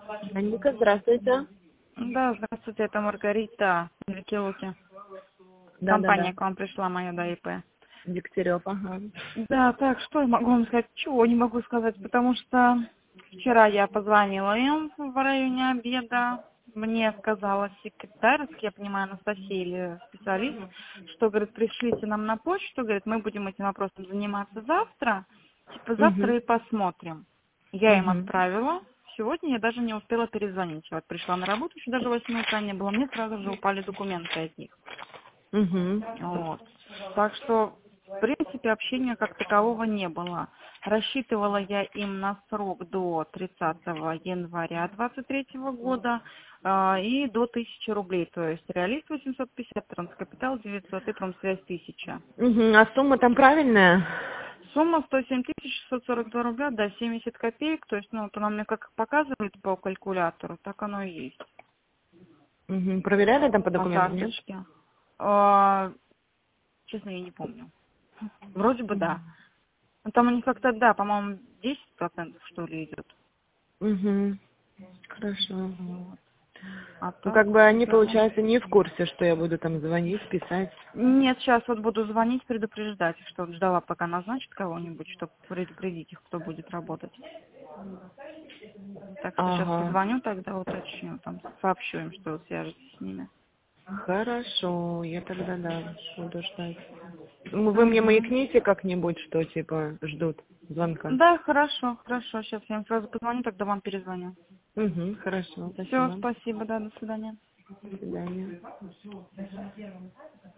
Анника, здравствуйте. Да, здравствуйте, это Маргарита Великие. Да-да-да. Компания к вам пришла, моя ДИП. Дегтярев, ага. Да, так, что я могу вам сказать? Чего не могу сказать, потому что вчера я позвонила им в районе обеда. Мне сказала секретарь, как я понимаю, Анастасия или специалист, что, говорит, пришлите нам на почту, говорит, мы будем этим вопросом заниматься завтра. Типа Угу. завтра и посмотрим. Я им Угу. отправила. Сегодня я даже не успела перезвонить. Я вот пришла на работу, еще даже 8 утра не было. Мне сразу же упали документы от них. Угу. Вот. Так что, в принципе, общения как такового не было. Рассчитывала я им на срок до 30 января 2023 года и до 1000 рублей. То есть реалист 850, транскапитал 900 и промсвязь 1000. Угу. А сумма там правильная? Сумма 107 642 рубля, да, 70 копеек. То есть, ну, вот она мне как показывает по калькулятору, так оно и есть. Угу. Проверяли там по По документам, нет? карточке. А, честно, я не помню. Вроде бы да. Ну, там у них как-то, да, по-моему, 10% что ли идет. Угу. Хорошо. Вот. А Ну, так, как бы они, я вам... получается, не в курсе, что я буду там звонить, писать. Нет, сейчас вот буду звонить, предупреждать их, что вот ждала, пока назначат кого-нибудь, чтобы предупредить их, кто будет работать. Так что сейчас Ага. позвоню, тогда уточню, там, сообщу им, что вы свяжетесь с ними. Хорошо, я тогда, да, буду ждать. Вы мне Угу. маякните как-нибудь, что, типа, ждут звонка? Да, хорошо, хорошо, сейчас я им сразу позвоню, тогда вам перезвоню. Угу. Хорошо, Все, спасибо. спасибо, да, до свидания. До свидания.